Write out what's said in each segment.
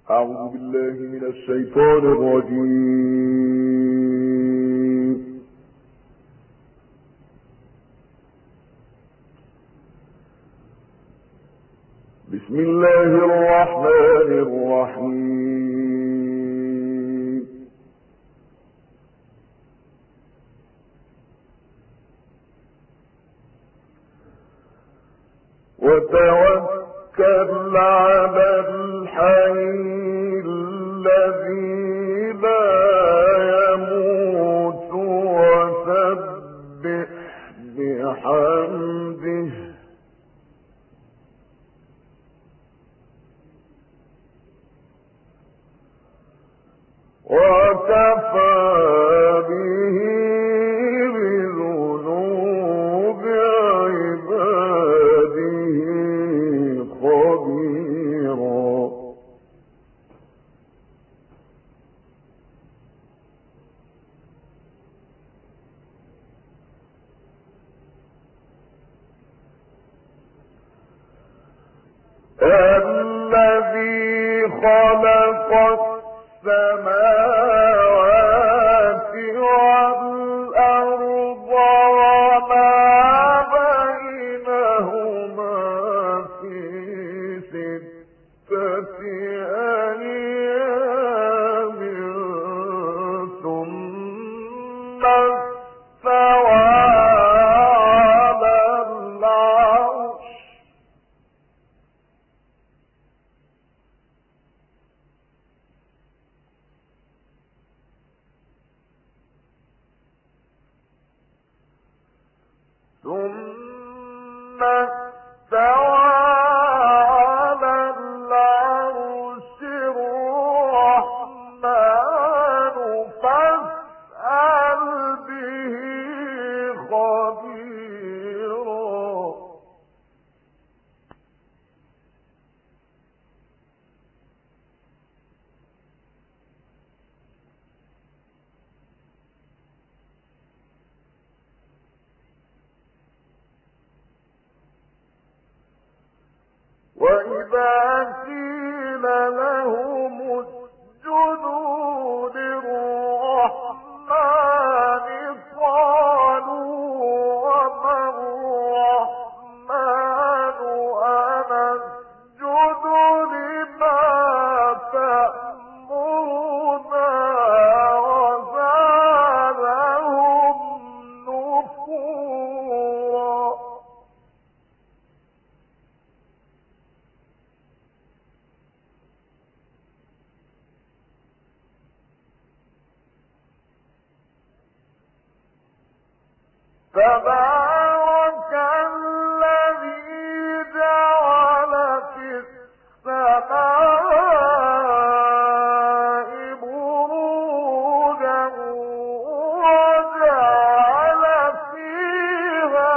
أعوذ بالله من الشيطان الرجيم. بسم الله الرحمن الرحيم. وتوكل على الحي الذي لا يموت وسبح بحمده وكفى به بذنوب عباده خبيرا. الذي خلق السماوات والأرض وما بينهما في 6 أيام ثم استوى على العرش الرحمن فاسأل به خبيرا. وإذا قيل لهم اسجدوا للرحمن قالوا وما الرحمن أنسجد لما تأمرنا وزادهم نفورا. تبارك الذي جعل في السماء بروجا وجعل فيها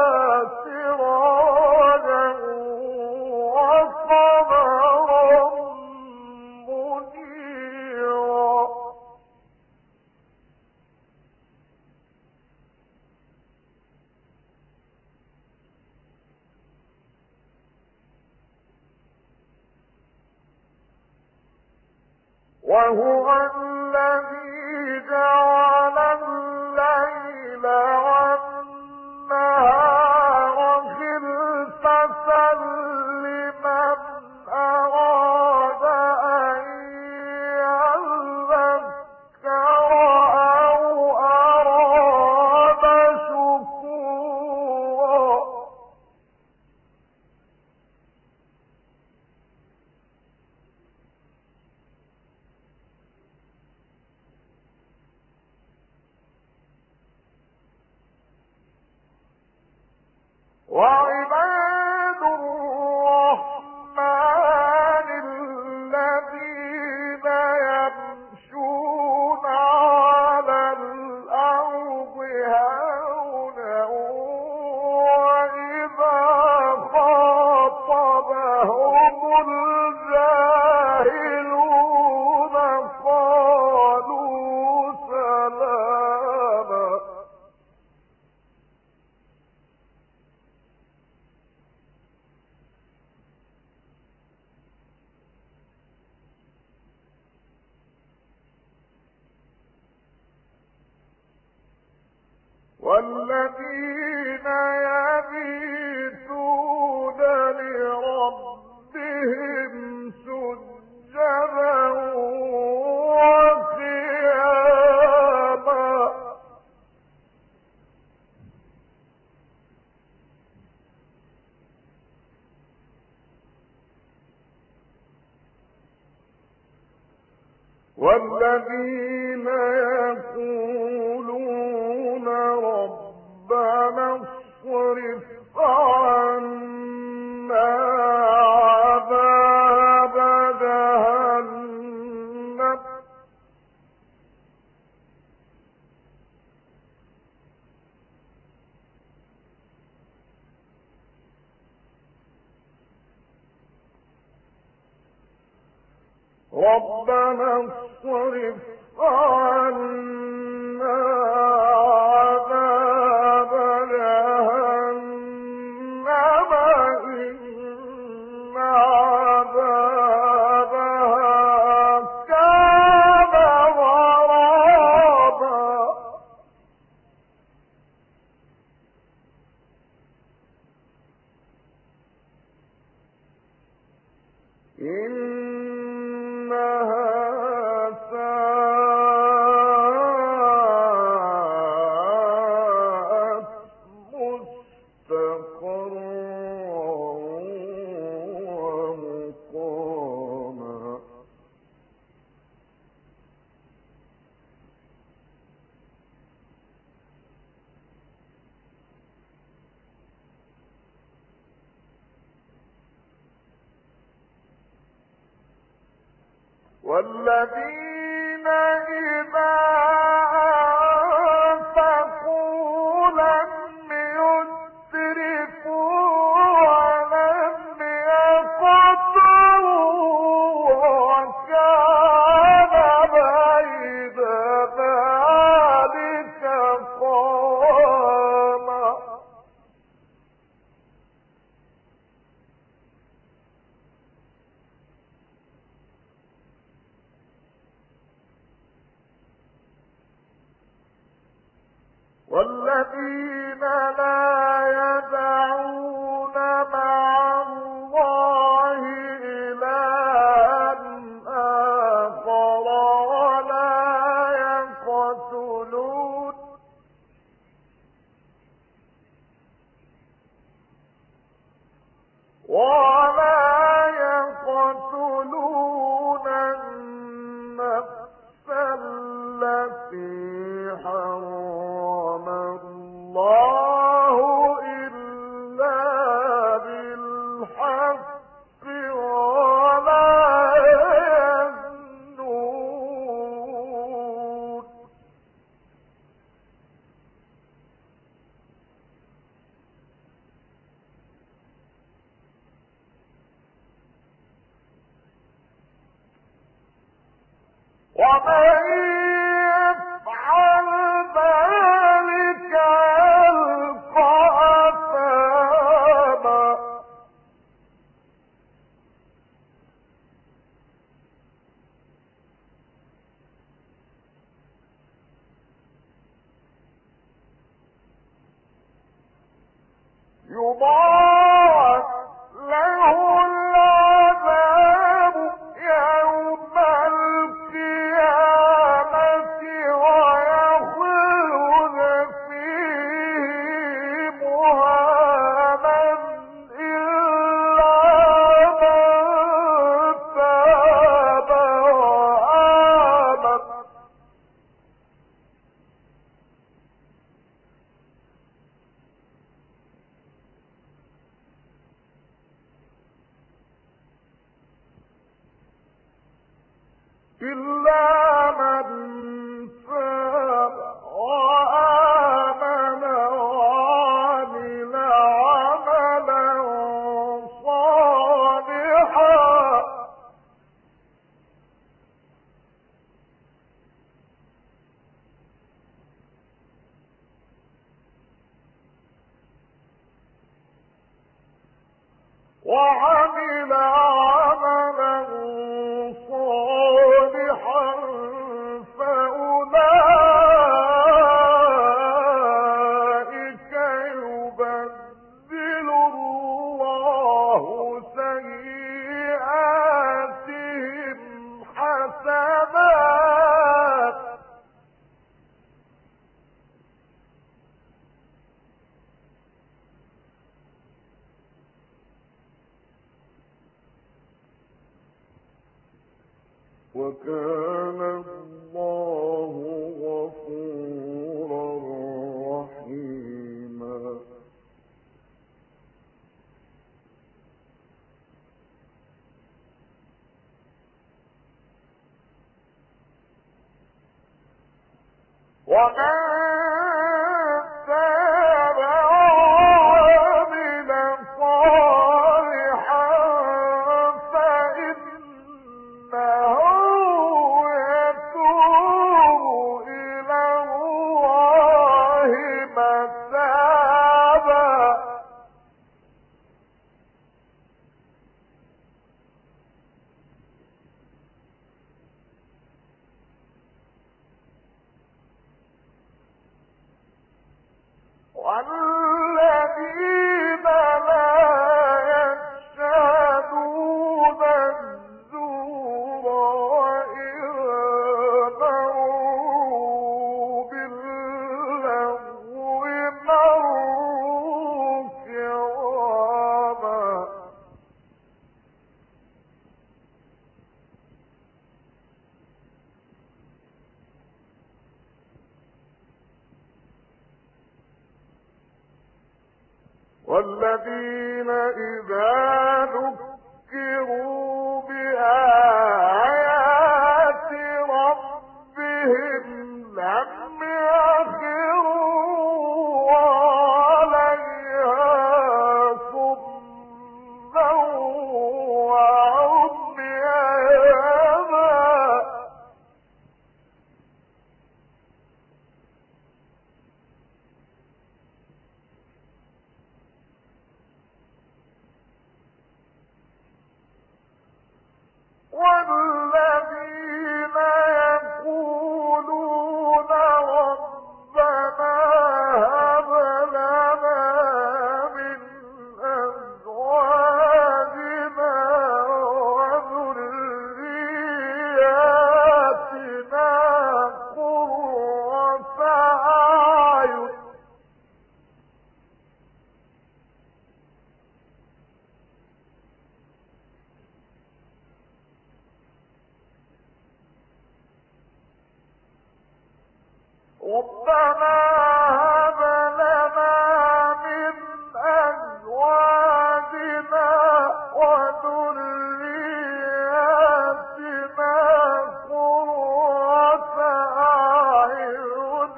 سراجا وقمرا منيرا. وهو الذي جعل الليل والنهار خلفة لمن أراد أن يذكر أو أراد شكورا. والذين يبيتون لربهم سجدا وقياما والذين يقولون ربنا اصرف عنا عذاب جهنم ربنا اصرف عنا عذاب جهنم إن عذابها كان غراما إنها ساءت مستقرا ومقاما والذين إذا أنفقوا لم يسرفوا ولم يقتروا وكان بين ذلك قواما والذين لا يدعون مع الله إلها آخر ولا يقتلون النفس التي حرم الله إلا بالحق ولا يزنون ومن يفعل ذلك يلقى أثاما يضاعف له العذاب يوم القيامة ويخلد فيه مهانا إلا من تاب وآمن إلا من تاب وآمن وعمل عملا صالحا وعمل عملا صالحا فأولئك وكان الله غفورا رحيما. ومن تاب وعمل صالحا فإنه يتوب إلى الله متابا. والذين لا يشهدون الزور وإذا مروا باللغو مروا كراما. والذين إذا ذكروا بآيات ربهم لم يخروا عليها صما وعميانا. والذين يقولون ربنا هب لنا من أزواجنا وذرياتنا قرة أعين ربنا هب لنا من أزواجنا وذرياتنا قرة أعين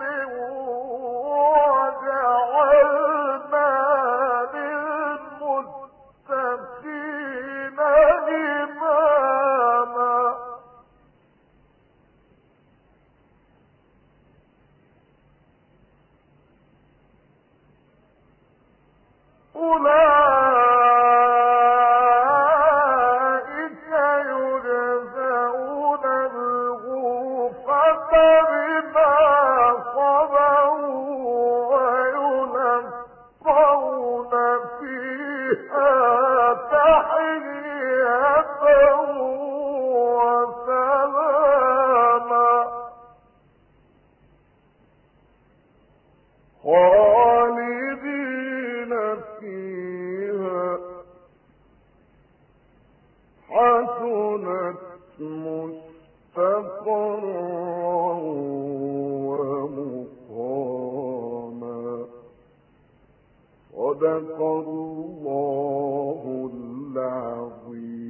وجعلنا للمتقين إماما. أولئك يجزون الغرفة بما صبروا ويلقون فيها تحية وسلاما. خالدين فيها حسنت مستقرا ومقاما. صدق الله العظيم.